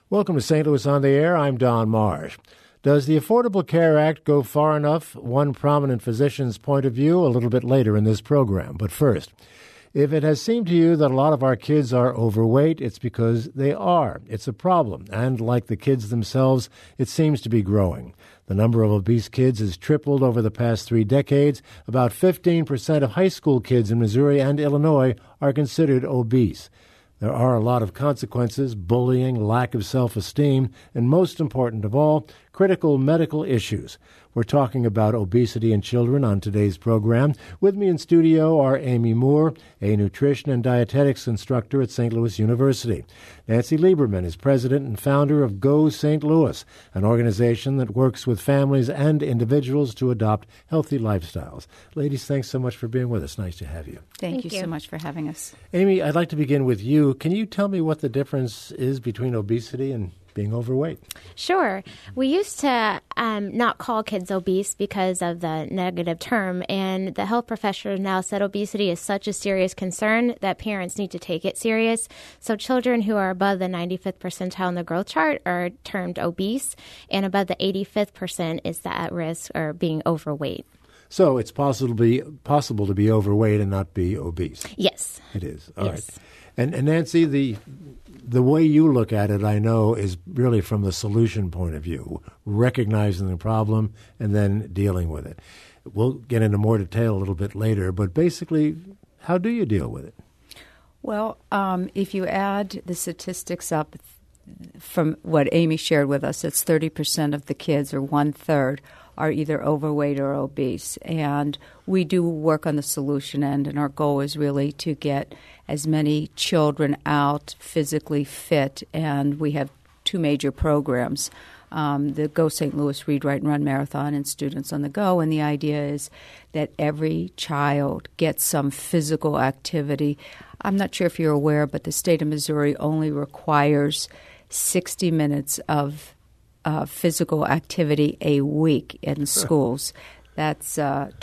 Welcome to St. Louis on the Air. I'm Don Marsh. Does the Affordable Care Act go far enough? One prominent physician's point of view a little bit later in this program. But first, if it has seemed to you that a lot of our kids are overweight, it's because they are. It's a problem. And like the kids themselves, it seems to be growing. The number of obese kids has tripled over the past 3 decades. About 15% of high school kids in Missouri and Illinois are considered obese. There are a lot of consequences: bullying, lack of self-esteem, and most important of all, critical medical issues. We're talking about obesity in children on today's program. With me in studio are Amy Moore, a nutrition and dietetics instructor at St. Louis University. Nancy Lieberman is president and founder of Go St. Louis, an organization that works with families and individuals to adopt healthy lifestyles. Ladies, thanks so much for being with us. Nice to have you. Thank you so much for having us. Amy, I'd like to begin with you. Can you tell me what the difference is between obesity and being overweight? Sure. We used to not call kids obese because of the negative term, and the health professionals now said obesity is such a serious concern that parents need to take it serious. So children who are above the 95th percentile in the growth chart are termed obese, and above the 85th percent is the at risk or being overweight. So it's possible to be overweight and not be obese. Yes. It is. All right. And Nancy, the way you look at it, I know, is really from the solution point of view, recognizing the problem and then dealing with it. We'll get into more detail a little bit later, but basically, how do you deal with it? Well, if you add the statistics up from what Amy shared with us, it's 30% of the kids, or 1/3, are either overweight or obese. And we do work on the solution end, and our goal is really to get as many children out physically fit. And we have 2 major programs, the Go St. Louis Read, Write, and Run Marathon and Students on the Go. And the idea is that every child gets some physical activity. I'm not sure if you're aware, but the state of Missouri only requires 60 minutes of physical activity a week in schools. That's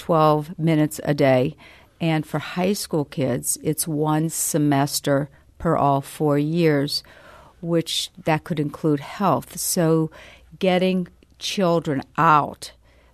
12 minutes a day. And for high school kids, it's 1 semester per all 4 years, which that could include health. So getting children out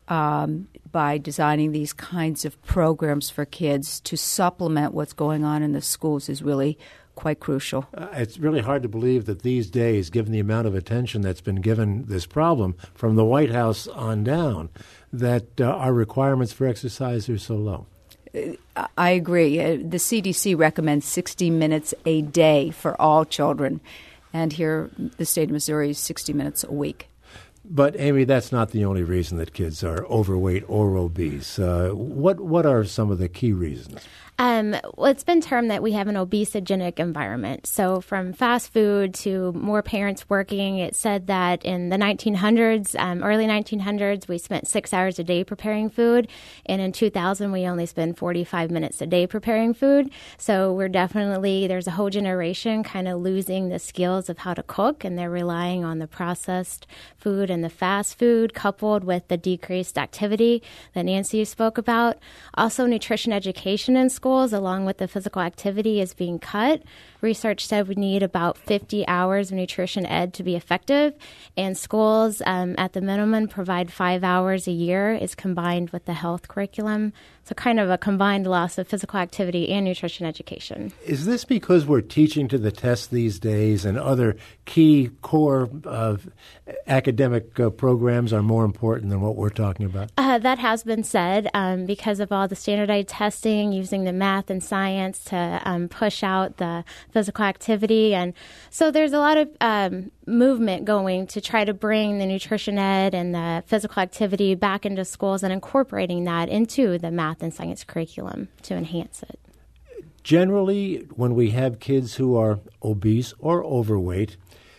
by designing these kinds of programs for kids to supplement what's going on in the schools is really quite crucial. It's really hard to believe that these days, given the amount of attention that's been given this problem from the White House on down, that our requirements for exercise are so low. I agree. The CDC recommends 60 minutes a day for all children. And here, the state of Missouri is 60 minutes a week. But, Amy, that's not the only reason that kids are overweight or obese. What are some of the key reasons? Well, it's been termed that we have an obesogenic environment. So from fast food to more parents working, it said that in the 1900s, early 1900s, we spent 6 hours a day preparing food. And in 2000, we only spend 45 minutes a day preparing food. So there's a whole generation kind of losing the skills of how to cook, and they're relying on the processed food and the fast food coupled with the decreased activity that Nancy spoke about. Also, nutrition education in schools, along with the physical activity, is being cut. Research said we need about 50 hours of nutrition ed to be effective, and schools at the minimum provide 5 hours a year is combined with the health curriculum. So kind of a combined loss of physical activity and nutrition education. Is this because we're teaching to the test these days and other key core academic programs are more important than what we're talking about? That has been said because of all the standardized testing, using the math and science to push out the physical activity. And so there's a lot of movement going to try to bring the nutrition ed and the physical activity back into schools and incorporating that into the math and science curriculum to enhance it. Generally, when we have kids who are obese or overweight,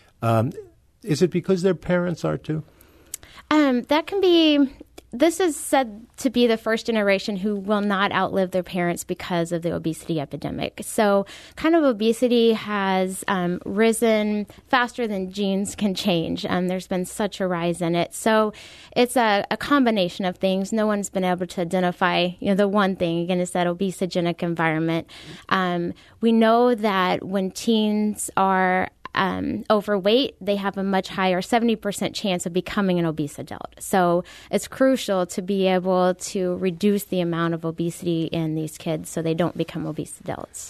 is it because their parents are too? That can be. This is said to be the first generation who will not outlive their parents because of the obesity epidemic. So kind of obesity has risen faster than genes can change. There's been such a rise in it. So it's a combination of things. No one's been able to identify, the one thing. Again, is that obesogenic environment. We know that when teens are overweight, they have a much higher 70% chance of becoming an obese adult. So it's crucial to be able to reduce the amount of obesity in these kids so they don't become obese adults.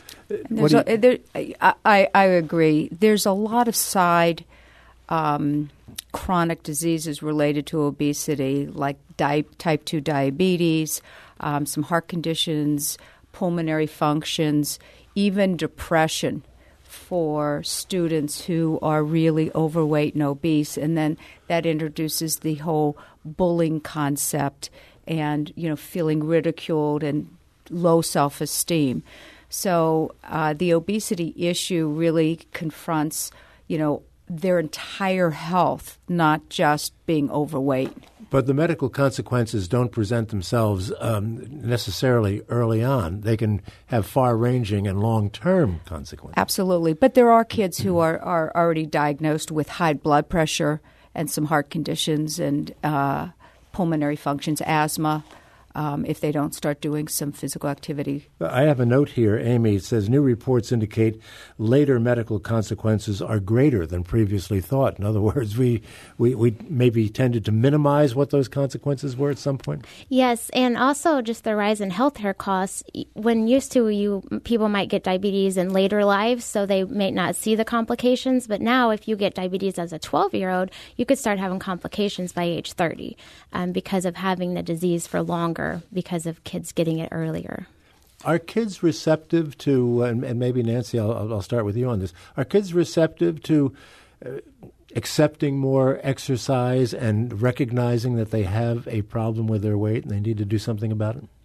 I agree. There's a lot of side chronic diseases related to obesity, like type 2 diabetes, some heart conditions, pulmonary functions, even depression for students who are really overweight and obese. And then that introduces the whole bullying concept and, feeling ridiculed and low self-esteem. So the obesity issue really confronts, their entire health, not just being overweight. But the medical consequences don't present themselves necessarily early on. They can have far-ranging and long-term consequences. Absolutely. But there are kids who are already diagnosed with high blood pressure and some heart conditions and pulmonary functions, asthma, if they don't start doing some physical activity. I have a note here, Amy. It says new reports indicate later medical consequences are greater than previously thought. In other words, we maybe tended to minimize what those consequences were at some point. Yes, and also just the rise in healthcare costs. When used to, people might get diabetes in later lives, so they may not see the complications. But now, if you get diabetes as a 12-year-old, you could start having complications by age 30 because of having the disease for longer, because of kids getting it earlier. Are kids receptive to, and maybe Nancy, I'll start with you on this, are kids receptive to accepting more exercise and recognizing that they have a problem with their weight and they need to do something about it?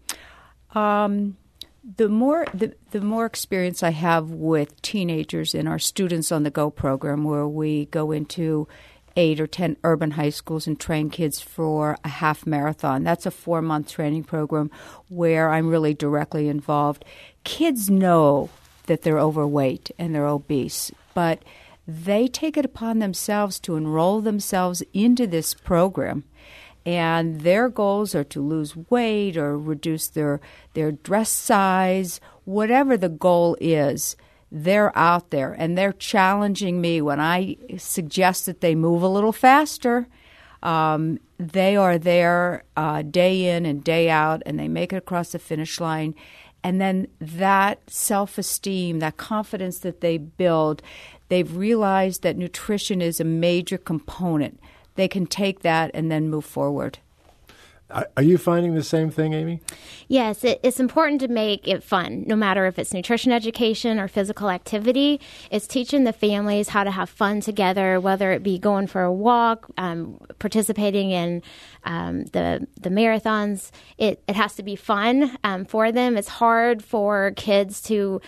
The more experience I have with teenagers in our Students on the Go program, where we go into 8 or 10 urban high schools and train kids for a half marathon. That's a 4-month training program where I'm really directly involved. Kids know that they're overweight and they're obese, but they take it upon themselves to enroll themselves into this program. And their goals are to lose weight or reduce their dress size, whatever the goal is. They're out there, and they're challenging me when I suggest that they move a little faster. They are there day in and day out, and they make it across the finish line. And then that self-esteem, that confidence that they build, they've realized that nutrition is a major component. They can take that and then move forward. Are you finding the same thing, Amy? Yes, it's important to make it fun, no matter if it's nutrition education or physical activity. It's teaching the families how to have fun together, whether it be going for a walk, participating in the marathons. It has to be fun for them. It's hard for kids to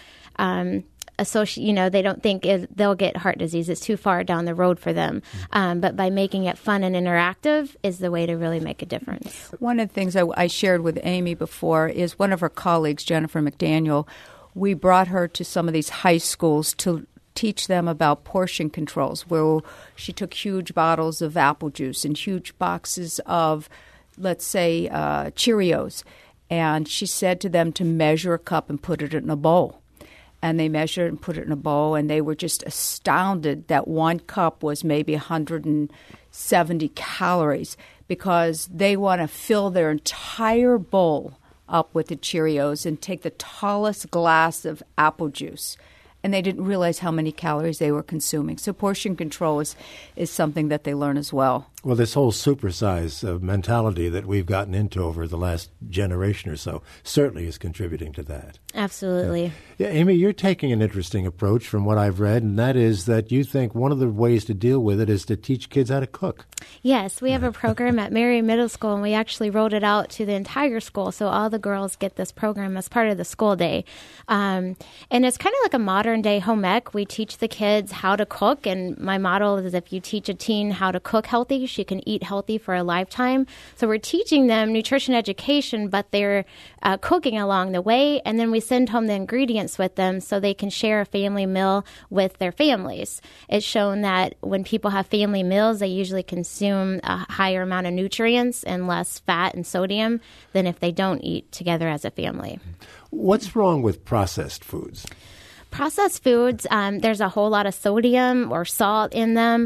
they don't think they'll get heart disease. It's too far down the road for them. But by making it fun and interactive is the way to really make a difference. One of the things I shared with Amy before is one of her colleagues, Jennifer McDaniel, we brought her to some of these high schools to teach them about portion controls, where she took huge bottles of apple juice and huge boxes of, let's say, Cheerios. And she said to them to measure a cup and put it in a bowl. And they measured and put it in a bowl, and they were just astounded that one cup was maybe 170 calories, because they want to fill their entire bowl up with the Cheerios and take the tallest glass of apple juice. And they didn't realize how many calories they were consuming. So portion control is something that they learn as well. Well, this whole supersize mentality that we've gotten into over the last generation or so certainly is contributing to that. Absolutely. Yeah, Amy, you're taking an interesting approach from what I've read, and that is that you think one of the ways to deal with it is to teach kids how to cook. Yes, we have a program at Marion Middle School, and we actually rolled it out to the entire school, so all the girls get this program as part of the school day. And it's kind of like a modern-day home ec. We teach the kids how to cook, and my model is if you teach a teen how to cook healthy, she can eat healthy for a lifetime. So we're teaching them nutrition education, but they're cooking along the way, and then we send home the ingredients with them so they can share a family meal with their families. It's shown that when people have family meals, they usually consume a higher amount of nutrients and less fat and sodium than if they don't eat together as a family. What's wrong with processed foods? Processed foods, there's a whole lot of sodium or salt in them.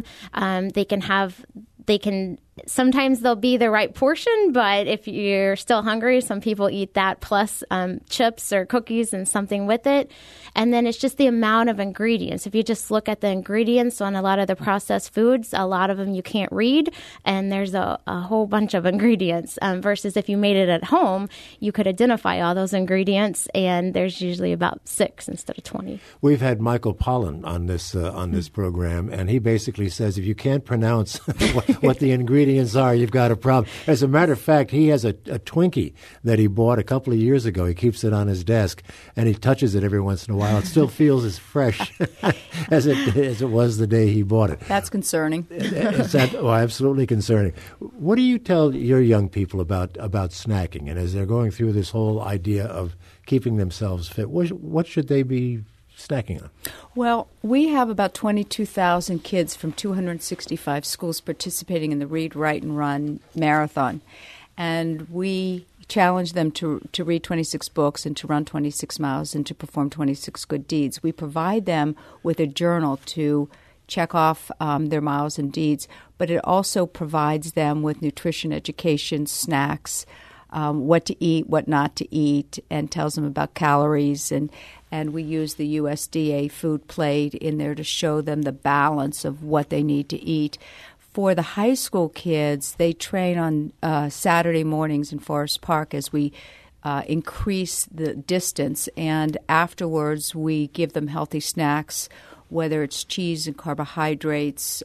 Sometimes they'll be the right portion, but if you're still hungry, some people eat that plus chips or cookies and something with it. And then it's just the amount of ingredients. If you just look at the ingredients on a lot of the processed foods, a lot of them you can't read, and there's a whole bunch of ingredients. Versus if you made it at home, you could identify all those ingredients, and there's usually about 6 instead of 20. We've had Michael Pollan on this program, and he basically says if you can't pronounce what the ingredients are, you've got a problem. As a matter of fact, he has a Twinkie that he bought a couple of years ago. He keeps it on his desk, and he touches it every once in a while. It still feels as fresh as it was the day he bought it. That's concerning. Absolutely concerning. What do you tell your young people about snacking? And as they're going through this whole idea of keeping themselves fit, what should they be snacking on? Well, we have about 22,000 kids from 265 schools participating in the Read, Write, and Run marathon. And we challenge them to read 26 books and to run 26 miles and to perform 26 good deeds. We provide them with a journal to check off their miles and deeds, but it also provides them with nutrition education, snacks, what to eat, what not to eat, and tells them about calories. And we use the USDA food plate in there to show them the balance of what they need to eat. For the high school kids, they train on Saturday mornings in Forest Park as we increase the distance. And afterwards, we give them healthy snacks, whether it's cheese and carbohydrates,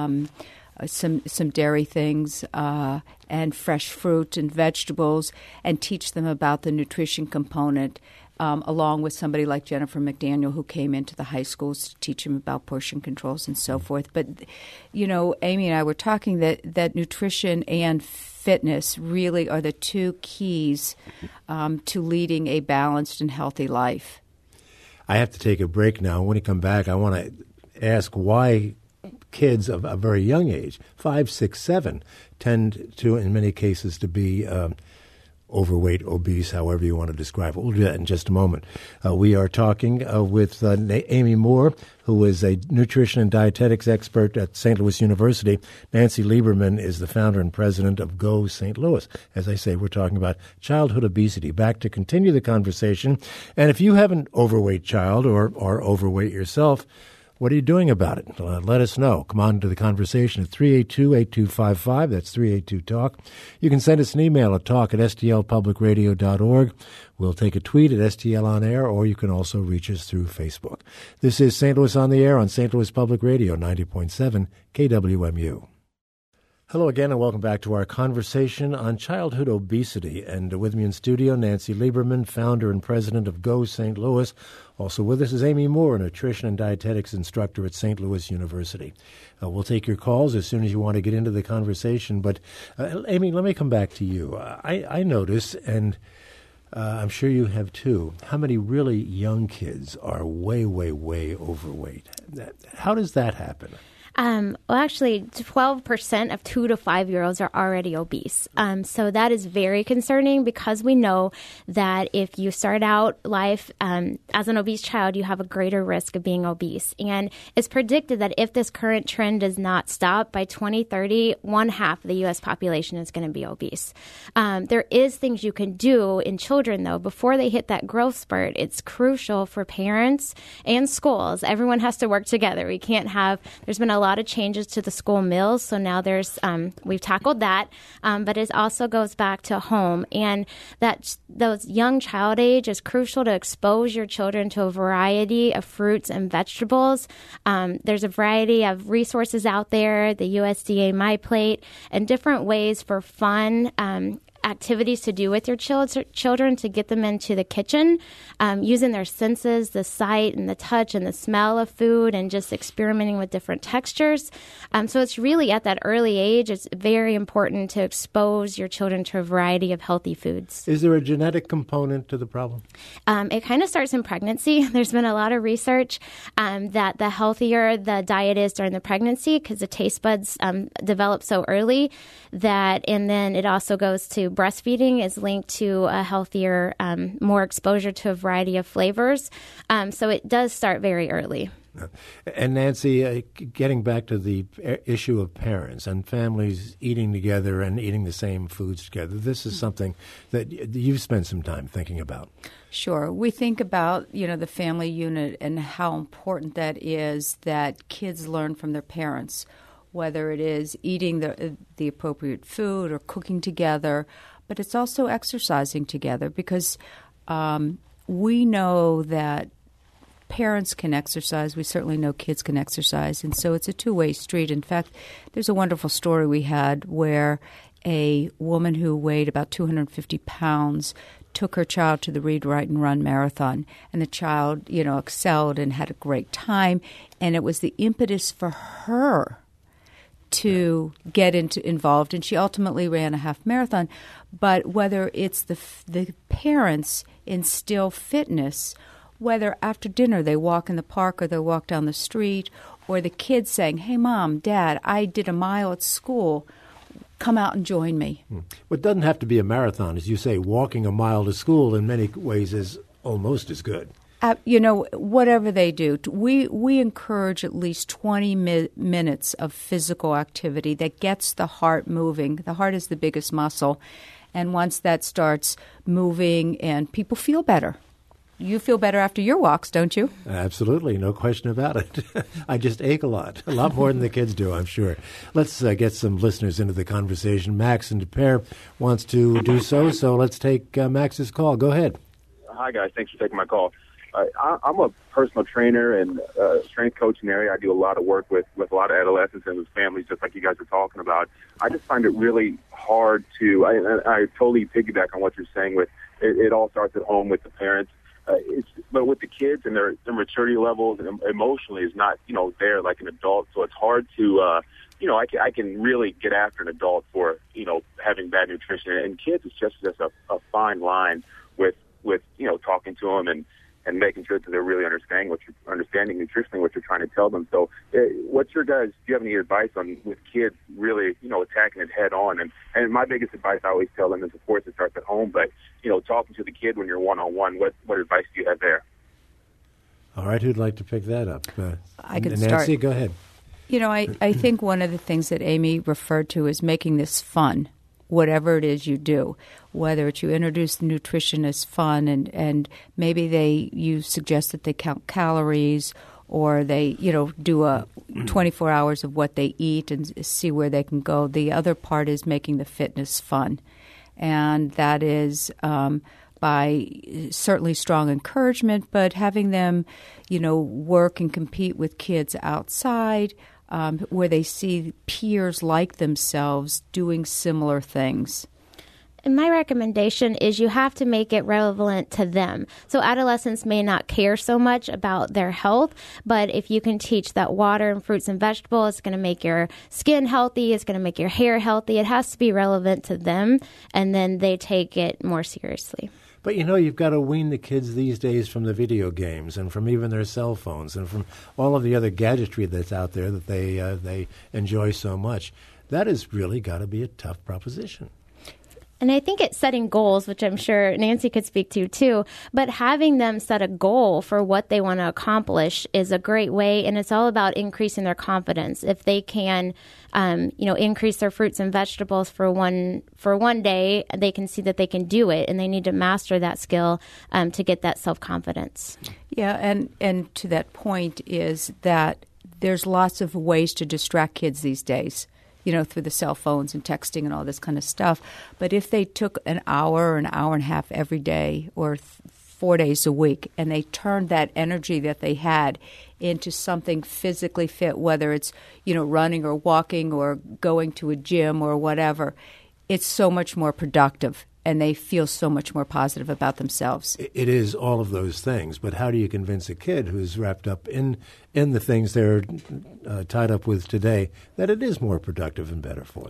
some dairy things, and fresh fruit and vegetables, and teach them about the nutrition component, along with somebody like Jennifer McDaniel, who came into the high schools to teach them about portion controls and so forth. But, Amy and I were talking that nutrition and fitness really are the two keys to leading a balanced and healthy life. I have to take a break now. When we come back, I want to ask why kids of a very young age, 5, 6, 7, tend to, in many cases, to be overweight, obese, however you want to describe it. We'll do that in just a moment. We are talking with Amy Moore, who is a nutrition and dietetics expert at St. Louis University. Nancy Lieberman is the founder and president of Go St. Louis. As I say, we're talking about childhood obesity. Back to continue the conversation. And if you have an overweight child or are overweight yourself, what are you doing about it? Let us know. Come on to the conversation at 382-8255. That's 382-TALK. You can send us an email at talk@stlpublicradio.org. We'll take a tweet at STL On Air, or you can also reach us through Facebook. This is St. Louis on the Air on St. Louis Public Radio, 90.7 KWMU. Hello again, and welcome back to our conversation on childhood obesity. And with me in studio, Nancy Lieberman, founder and president of Go St. Louis. Also with us is Amy Moore, a nutrition and dietetics instructor at St. Louis University. We'll take your calls as soon as you want to get into the conversation. But, Amy, let me come back to you. I notice, and I'm sure you have too, how many really young kids are way, way, way overweight. How does that happen? Well, actually, 12% of 2 to 5-year-olds are already obese. So that is very concerning because we know that if you start out life as an obese child, you have a greater risk of being obese. And it's predicted that if this current trend does not stop, by 2030, 1/2 of the U.S. population is going to be obese. There is things you can do in children, though, before they hit that growth spurt. It's crucial for parents and schools. Everyone has to work together. We can't have – there's been a lot of changes to the school meals, so now there's we've tackled that, but it also goes back to home, and that those young child age is crucial to expose your children to a variety of fruits and vegetables. There's a variety of resources out there, the USDA MyPlate, and different ways for fun activities to do with your children to get them into the kitchen, using their senses, the sight and the touch and the smell of food, and just experimenting with different textures. So it's really at that early age, it's very important to expose your children to a variety of healthy foods. Is there a genetic component to the problem? It kind of starts in pregnancy. There's been a lot of research that the healthier the diet is during the pregnancy, because the taste buds develop so early, and then it also goes to breastfeeding is linked to a healthier, more exposure to a variety of flavors. So it does start very early. And Nancy, getting back to the issue of parents and families eating together and eating the same foods together, this is something that you've spent some time thinking about. Sure. We think about, the family unit and how important that is, that kids learn from their parents, whether it is eating the appropriate food or cooking together, but it's also exercising together, because we know that parents can exercise. We certainly know kids can exercise. And so it's a two-way street. In fact, there's a wonderful story we had where a woman who weighed about 250 pounds took her child to the Read, Write, and Run marathon. And the child, excelled and had a great time. And it was the impetus for her to get involved. And she ultimately ran a half marathon. But whether it's the parents instill fitness, whether after dinner they walk in the park or they walk down the street, or the kids saying, "Hey, Mom, Dad, I did a mile at school. Come out and join me." Well, it doesn't have to be a marathon. As you say, walking a mile to school in many ways is almost as good. Whatever they do, we encourage at least 20 minutes of physical activity that gets the heart moving. The heart is the biggest muscle. And once that starts moving, and people feel better. You feel better after your walks, don't you? Absolutely, no question about it. I just ache a lot more than the kids do, I'm sure. Let's get some listeners into the conversation. Max in De Pere wants to do so let's take Max's call. Go ahead. Hi, guys. Thanks for taking my call. I'm a personal trainer and strength coach in the area. I do a lot of work with a lot of adolescents and with families, just like you guys are talking about. I just find it really hard to, I totally piggyback on what you're saying with it all starts at home with the parents. But with the kids and their maturity levels and emotionally is not, there like an adult. So it's hard to, I can really get after an adult for, having bad nutrition. And kids, it's just a fine line with talking to them and making sure that they're really understanding nutritionally what you're trying to tell them. So what's your guys, do you have any advice on with kids really, attacking it head on? And my biggest advice I always tell them is, of course, it starts at home, but, talking to the kid when you're one-on-one, what advice do you have there? All right, who'd like to pick that up? I could Nancy, start. Go ahead. I think one of the things that Amy referred to is making this fun, whatever it is you do, whether it's you introduce the nutrition as fun and maybe you suggest that they count calories, or they, do a 24 hours of what they eat and see where they can go. The other part is making the fitness fun. And that is by certainly strong encouragement, but having them, work and compete with kids outside, where they see peers like themselves doing similar things. And my recommendation is you have to make it relevant to them. So adolescents may not care so much about their health, but if you can teach that water and fruits and vegetables, it's going to make your skin healthy, it's going to make your hair healthy. It has to be relevant to them, and then they take it more seriously. But, you've got to wean the kids these days from the video games and from even their cell phones and from all of the other gadgetry that's out there that they enjoy so much. That has really got to be a tough proposition. And I think it's setting goals, which I'm sure Nancy could speak to too, but having them set a goal for what they want to accomplish is a great way, and it's all about increasing their confidence. If they can, increase their fruits and vegetables for one day, they can see that they can do it, and they need to master that skill to get that self-confidence. Yeah, and to that point is that there's lots of ways to distract kids these days, through the cell phones and texting and all this kind of stuff. But if they took an hour or an hour and a half every day or 4 days a week, and they turned that energy that they had into something physically fit, whether it's, running or walking or going to a gym or whatever, it's so much more productive. And they feel so much more positive about themselves. It is all of those things, but how do you convince a kid who's wrapped up in the things they're tied up with today that it is more productive and better for them?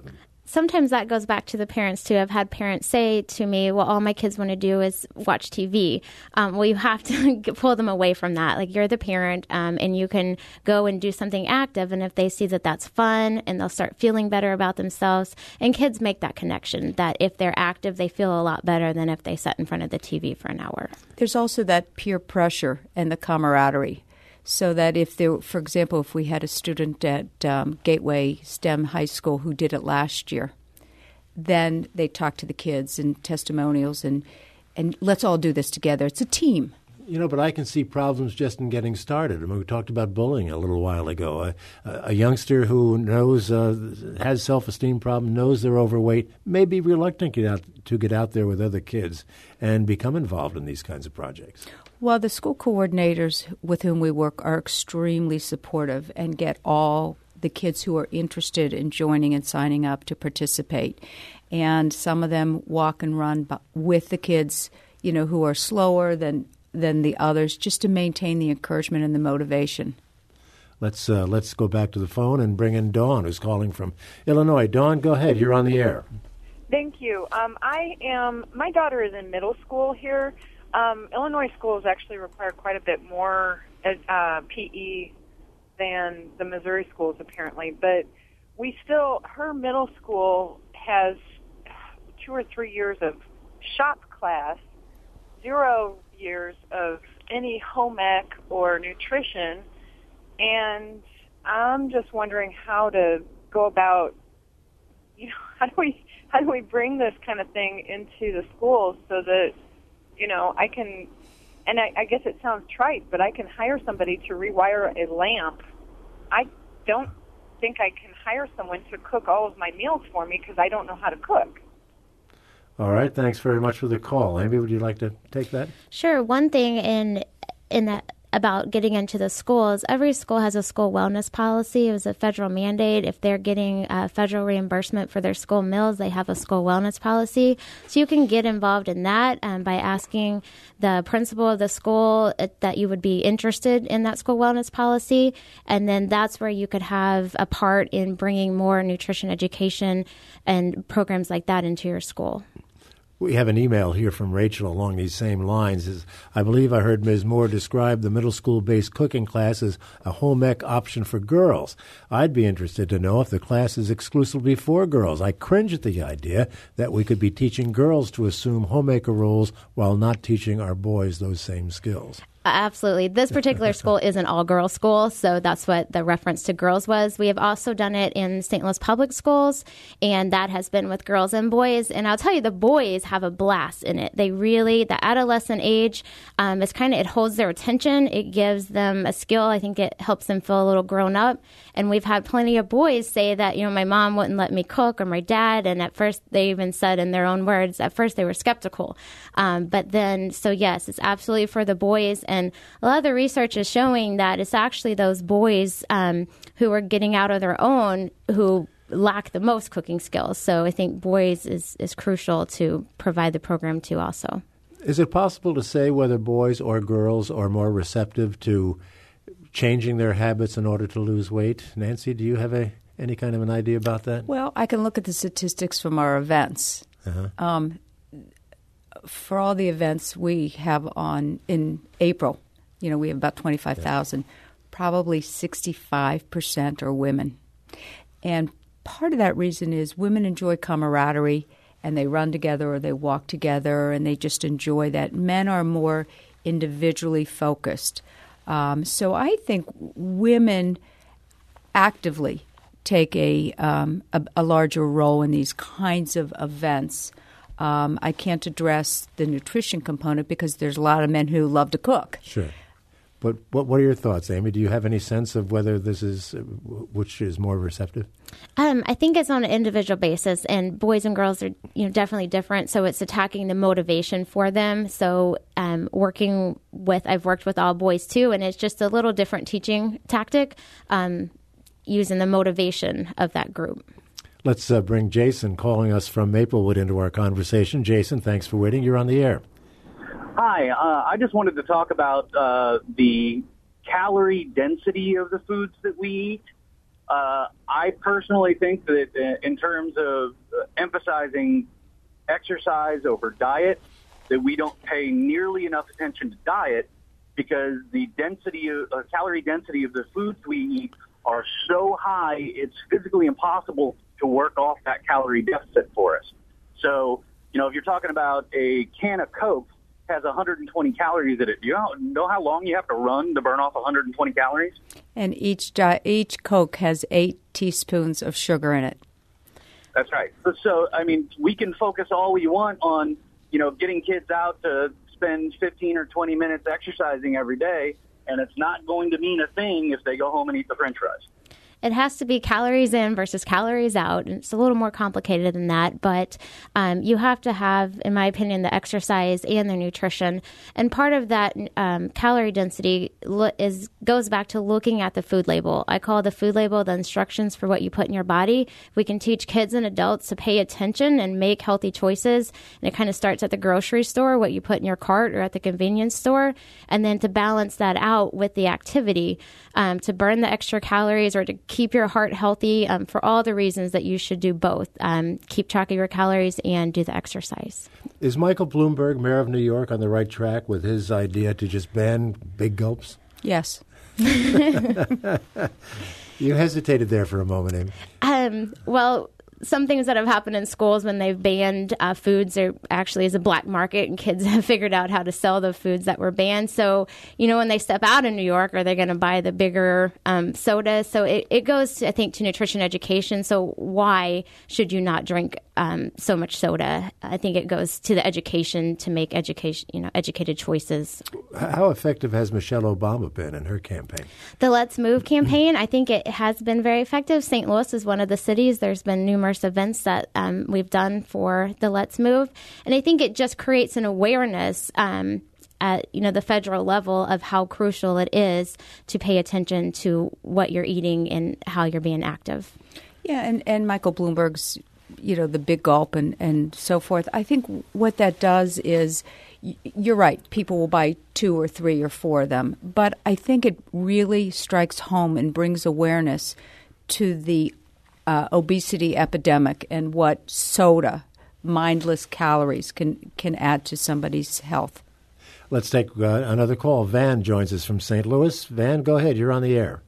sometimes that goes back to the parents too. I've had parents say to me, well, all my kids want to do is watch TV. Well, you have to pull them away from that. Like, you're the parent, and you can go and do something active. And if they see that that's fun, and they'll start feeling better about themselves, and kids make that connection that if they're active, they feel a lot better than if they sat in front of the TV for an hour. There's also that peer pressure and the camaraderie. So that if there, for example, if we had a student at Gateway STEM High School who did it last year, then they talk to the kids and testimonials and let's all do this together. It's a team. But I can see problems just in getting started. I mean, we talked about bullying a little while ago. A youngster who knows has self-esteem problems, knows they're overweight, may be reluctant to get out there with other kids and become involved in these kinds of projects. Well, the school coordinators with whom we work are extremely supportive and get all the kids who are interested in joining and signing up to participate. And some of them walk and run with the kids, who are slower than the others, just to maintain the encouragement and the motivation. Let's go back to the phone and bring in Dawn, who's calling from Illinois. Dawn, go ahead. You're on the air. Thank you. My daughter is in middle school here. Illinois schools actually require quite a bit more PE than the Missouri schools, apparently. But her middle school has 2 or 3 years of shop class, 0 years of any home ec or nutrition, and I'm just wondering how to go about, how do we bring this kind of thing into the schools so that I can, and I guess it sounds trite, but I can hire somebody to rewire a lamp. I don't think I can hire someone to cook all of my meals for me because I don't know how to cook. All right. Thanks very much for the call. Amy, would you like to take that? Sure. One thing in that about getting into the schools, every school has a school wellness policy. It was a federal mandate. If they're getting federal reimbursement for their school meals, they have a school wellness policy. So you can get involved in that by asking the principal of the school that you would be interested in that school wellness policy. And then that's where you could have a part in bringing more nutrition education and programs like that into your school. We have an email here from Rachel along these same lines. I believe I heard Ms. Moore describe the middle school-based cooking class as a home ec option for girls. I'd be interested to know if the class is exclusively for girls. I cringe at the idea that we could be teaching girls to assume homemaker roles while not teaching our boys those same skills. Absolutely. This particular school is an all-girls school, so that's what the reference to girls was. We have also done it in St. Louis public schools, and that has been with girls and boys. And I'll tell you, the boys have a blast in it. They really, the adolescent age, it holds their attention. It gives them a skill. I think it helps them feel a little grown up. And we've had plenty of boys say that, my mom wouldn't let me cook, or my dad. And at first, they even said in their own words, at first they were skeptical. But then, so yes, it's absolutely for the boys. And a lot of the research is showing that it's actually those boys who are getting out of their own who lack the most cooking skills. So I think boys is crucial to provide the program to also. Is it possible to say whether boys or girls are more receptive to changing their habits in order to lose weight? Nancy, do you have any kind of an idea about that? Well, I can look at the statistics from our events. Uh-huh. For all the events we have on in April, we have about 25,000. Probably 65% are women. And part of that reason is women enjoy camaraderie, and they run together or they walk together, and they just enjoy that. Men are more individually focused. So I think women actively take a larger role in these kinds of events. I can't address the nutrition component because there's a lot of men who love to cook. Sure. But what are your thoughts, Amy? Do you have any sense of whether this is which is more receptive? I think it's on an individual basis, and boys and girls are definitely different. So it's attacking the motivation for them. So I've worked with all boys too, and it's just a little different teaching tactic using the motivation of that group. Let's bring Jason calling us from Maplewood into our conversation. Jason, thanks for waiting. You're on the air. Hi. I just wanted to talk about the calorie density of the foods that we eat. I personally think that in terms of emphasizing exercise over diet, that we don't pay nearly enough attention to diet because the calorie density of the foods we eat are so high, it's physically impossible to work off that calorie deficit for us. So, if you're talking about a can of Coke has 120 calories in it, do you know how long you have to run to burn off 120 calories? And each Coke has 8 teaspoons of sugar in it. That's right. So, we can focus all we want on, getting kids out to spend 15 or 20 minutes exercising every day, and it's not going to mean a thing if they go home and eat the French fries. It has to be calories in versus calories out. And it's a little more complicated than that. But you have to have, in my opinion, the exercise and the nutrition. And part of that calorie density goes back to looking at the food label. I call the food label the instructions for what you put in your body. We can teach kids and adults to pay attention and make healthy choices. And it kind of starts at the grocery store, what you put in your cart, or at the convenience store. And then to balance that out with the activity, to burn the extra calories or to keep your heart healthy, for all the reasons that you should do both. Keep track of your calories and do the exercise. Is Michael Bloomberg, mayor of New York, on the right track with his idea to just ban big gulps? Yes. You hesitated there for a moment, Amy. Well, some things that have happened in schools when they've banned foods, there actually is a black market, and kids have figured out how to sell the foods that were banned. So, when they step out in New York, are they going to buy the bigger soda? So it goes, I think, to nutrition education. So why should you not drink so much soda? I think it goes to the education to make educated choices. How effective has Michelle Obama been in her campaign? The Let's Move campaign, I think it has been very effective. St. Louis is one of the cities. There's been numerous events that we've done for the Let's Move. And I think it just creates an awareness at the federal level of how crucial it is to pay attention to what you're eating and how you're being active. Yeah, and Michael Bloomberg's, the big gulp and so forth. I think what that does is, you're right, people will buy 2 or 3 or 4 of them. But I think it really strikes home and brings awareness to the obesity epidemic and what soda, mindless calories, can add to somebody's health. Let's take another call. Van joins us from St. Louis. Van, go ahead. You're on the air.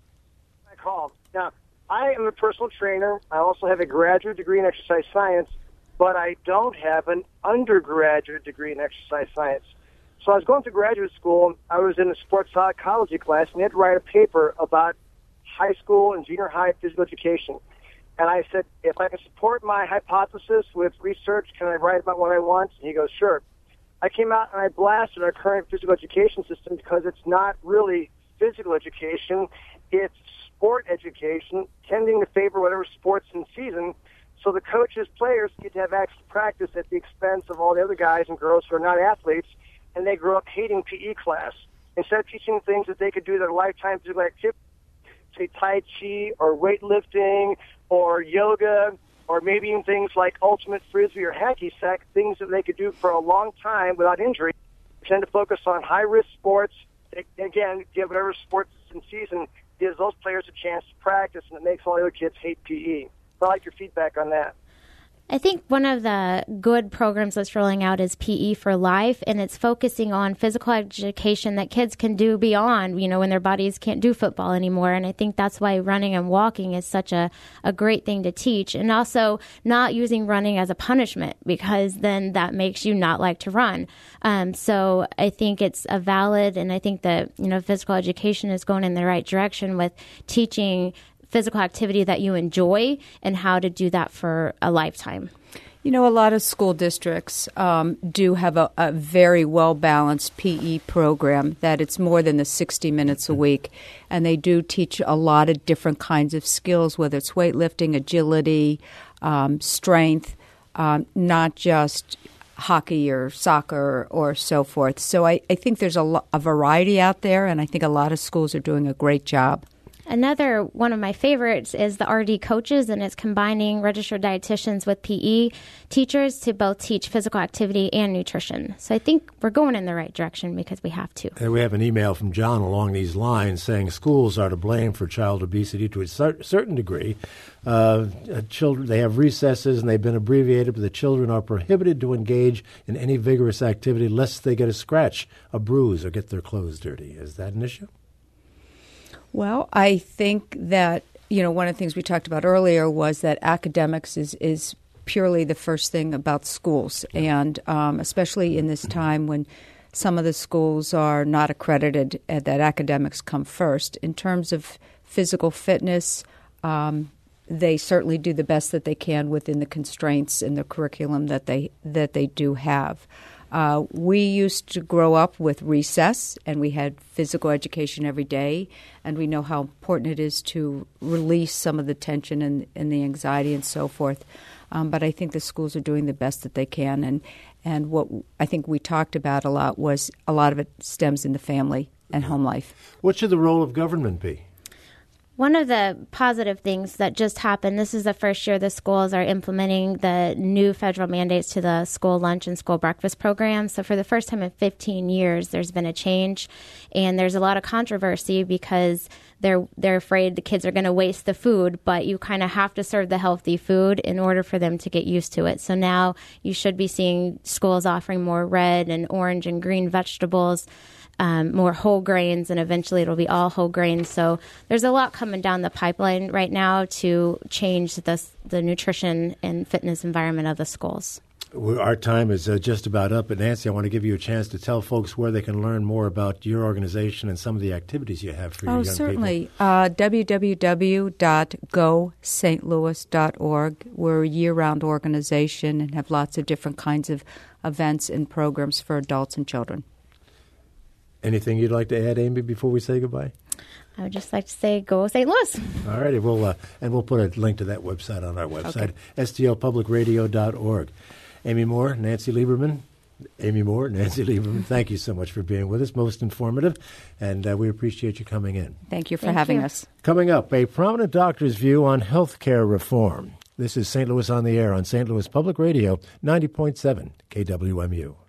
My call. Now, I am a personal trainer. I also have a graduate degree in exercise science, but I don't have an undergraduate degree in exercise science. So I was going to graduate school. I was in a sports psychology class, and they had to write a paper about high school and junior high physical education. And I said, if I can support my hypothesis with research, can I write about what I want? And he goes, sure. I came out and I blasted our current physical education system because it's not really physical education. It's sport education, tending to favor whatever sport's in season. So the coaches, players get to have access to practice at the expense of all the other guys and girls who are not athletes, and they grow up hating PE class. Instead of teaching things that they could do their lifetime physical activity, say Tai Chi or weightlifting or yoga or maybe even things like ultimate frisbee or hacky sack, things that they could do for a long time without injury, tend to focus on high-risk sports. They, again, give whatever sports in season, gives those players a chance to practice, and it makes all the other kids hate PE. So I like your feedback on that. I think one of the good programs that's rolling out is PE for Life, and it's focusing on physical education that kids can do beyond, when their bodies can't do football anymore. And I think that's why running and walking is such a great thing to teach. And also not using running as a punishment, because then that makes you not like to run. So I think it's a valid, and I think that, physical education is going in the right direction with teaching physical activity that you enjoy and how to do that for a lifetime. A lot of school districts do have a very well-balanced PE program, that it's more than the 60 minutes a week. And they do teach a lot of different kinds of skills, whether it's weightlifting, agility, strength, not just hockey or soccer or so forth. So I think there's a variety out there, and I think a lot of schools are doing a great job. Another one of my favorites is the RD coaches, and it's combining registered dietitians with PE teachers to both teach physical activity and nutrition. So I think we're going in the right direction because we have to. And we have an email from John along these lines saying schools are to blame for child obesity to a certain degree. Children, they have recesses and they've been abbreviated, but the children are prohibited to engage in any vigorous activity lest they get a scratch, a bruise, or get their clothes dirty. Is that an issue? Well, I think that, one of the things we talked about earlier was that academics is purely the first thing about schools. And especially in this time when some of the schools are not accredited, that academics come first. In terms of physical fitness, they certainly do the best that they can within the constraints in the curriculum that they do have. We used to grow up with recess, and we had physical education every day, and we know how important it is to release some of the tension and the anxiety and so forth. But I think the schools are doing the best that they can, and what I think we talked about a lot was a lot of it stems in the family and home life. What should the role of government be? One of the positive things that just happened, this is the first year the schools are implementing the new federal mandates to the school lunch and school breakfast program. So for the first time in 15 years, there's been a change. And there's a lot of controversy because they're afraid the kids are going to waste the food, but you kind of have to serve the healthy food in order for them to get used to it. So now you should be seeing schools offering more red and orange and green vegetables, more whole grains, and eventually it'll be all whole grains. So there's a lot coming down the pipeline right now to change the nutrition and fitness environment of the schools. Our time is just about up, but Nancy, I want to give you a chance to tell folks where they can learn more about your organization and some of the activities you have for your young certainly. people. www.gostlouis.org. We're a year-round organization and have lots of different kinds of events and programs for adults and children. Anything you'd like to add, Amy, before we say goodbye? I would just like to say, go St. Louis. All righty. We'll put a link to that website on our website, stlpublicradio.org. Amy Moore, Nancy Lieberman. Thank you so much for being with us. Most informative, and we appreciate you coming in. Thank you for having us. Coming up, a prominent doctor's view on health care reform. This is St. Louis on the Air on St. Louis Public Radio, 90.7 KWMU.